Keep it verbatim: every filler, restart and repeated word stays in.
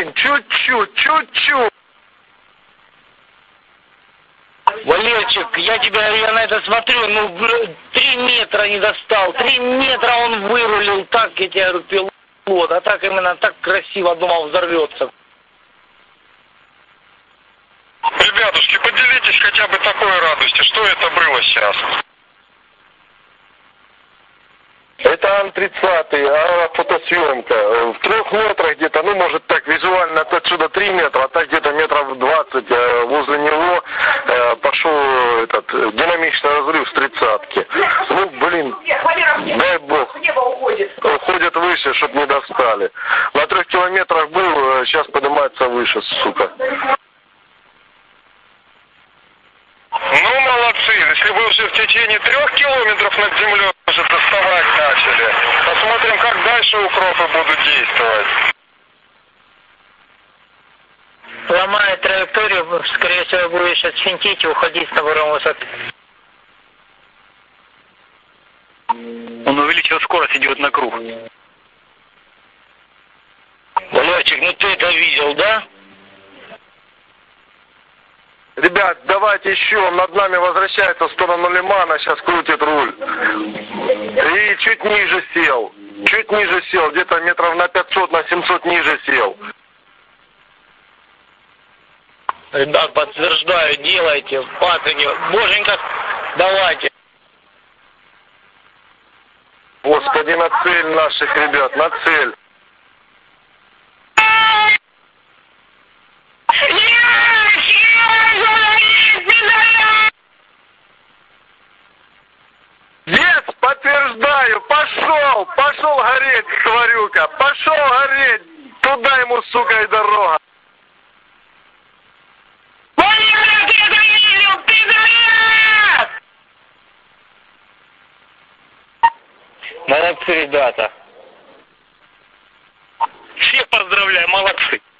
блин, чуть-чуть, чуть-чуть. Валерчик, я тебя, я на это смотрю, ну, три метра не достал, три метра он вырулил, так, я тебе говорю, пилот, а так именно, так красиво, думал, взорвется. Ребятушки, поделитесь хотя бы такой радостью, что это было сейчас? Это Ан тридцатый, а фотосъемка. В трех метрах где-то, ну может так визуально отсюда три метра, а так где-то метров двадцать возле него э, пошел этот динамичный разрыв с тридцатки. Ну блин, дай бог, уходят выше, чтобы не достали. На трех километрах был, сейчас поднимается выше, сука. Ну, молодцы. Если вы уже в течение трех километров над землей уже доставать начали, посмотрим, как дальше укропы будут действовать. Ломая траекторию, скорее всего, будешь отфинтить и уходить с набором высоты. Он увеличил скорость, идет на круг. Валерчик, ну ты это видел, да? Ребят, давайте еще, он над нами возвращается в сторону лимана, сейчас крутит руль. И чуть ниже сел, чуть ниже сел, где-то метров на пятьсот, на семьсот ниже сел. Ребят, подтверждаю, делайте, пацаны, боженька, давайте. Господи, на цель наших ребят, на цель. Yes, подтверждаю, пошел, пошел гореть, тварюка, пошел гореть, туда ему, сука, и дорога. Молодцы, ребята. Всех поздравляю, молодцы.